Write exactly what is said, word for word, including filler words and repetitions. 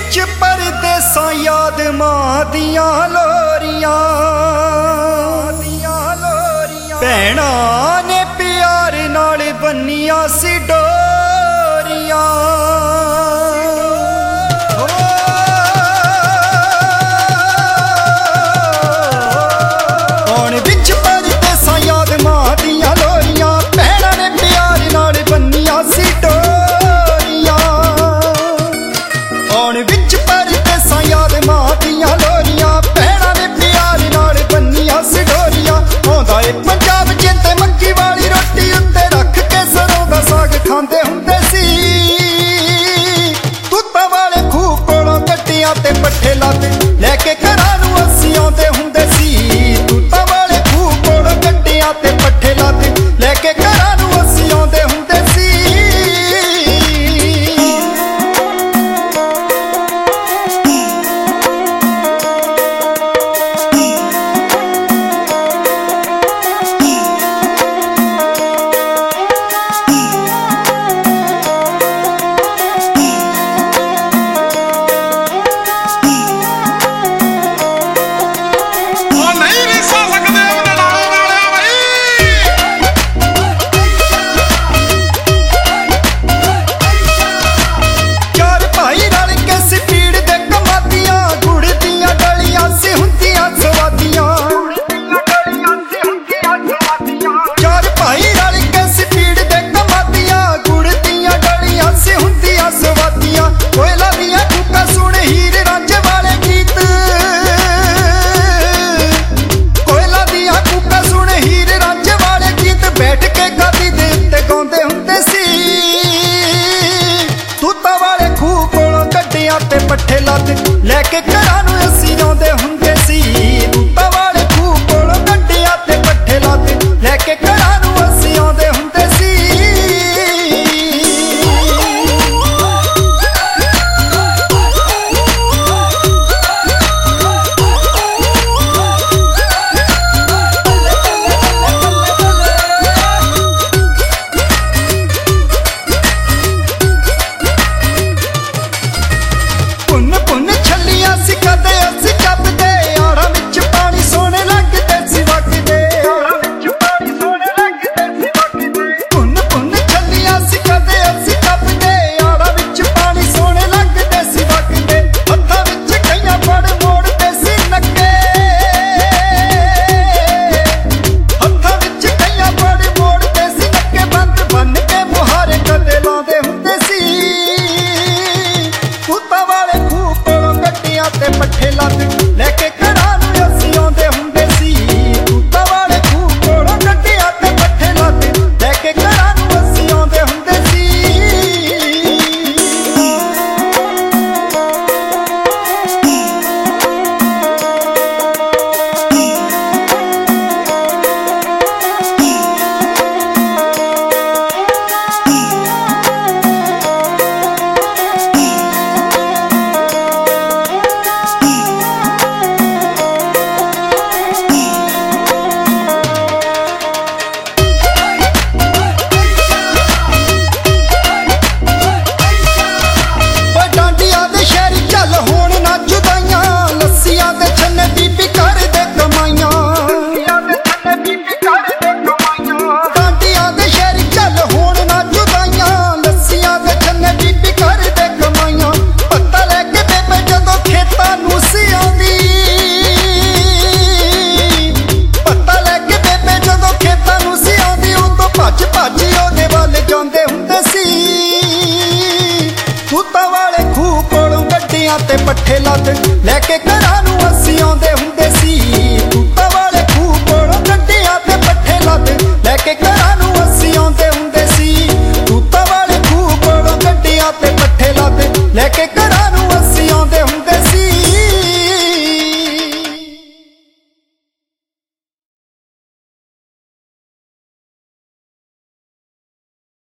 विच परदेसां याद मां दियां लोरियां भैणां ने प्यार नाल बन्नियां सी डोरियां। हुण विच परदेसां याद मां दियां लोरियां भैणां ने प्यार नाल बन्नियां सी डोरियां। हुण विच परदेसां याद मां दियां लोरियां भैणां ने प्यार नाल बन्नियां सी डोरियां। आउंदा ए पंजाब जिंदे मक्की वाली रोटी उत्ते रख के सरों दा साग खांदे हुंदे सी। तूतां वाले खूह कोलों कट्टियां ते पट्ठे लाते लैके घरां नूं असीं आउंदे हुंदे सी। तूतां वाले खूह कोलों कट्टियां ते पट्ठे लाते लैके घरां नूं असीं आउंदे हुंदे सी। पट्ठे लाते लैके घरां नूं असीं आउंदे हुंदे सी। तूतां वाले खूह कोलों कट्टियां ते पट्ठे लाते लैके घरां नूं असीं आउंदे हुंदे सी। पट्ठे लाते लैके घरां नूं असीं आउंदे हुंदे सी। तूतां वाले खूह कोलों कट्टियां ते पट्ठे लाते लैके घरां नूं असीं आउंदे हुंदे सी। तूतां वाले खूह कोलों कट्टियां ते पट्ठे लाते लैके घरां नूं असीं आउंदे हुंदे सी। तूतां वाले खूह कोलों कट्टियां ते पट्ठे लाते लैके घरां नूं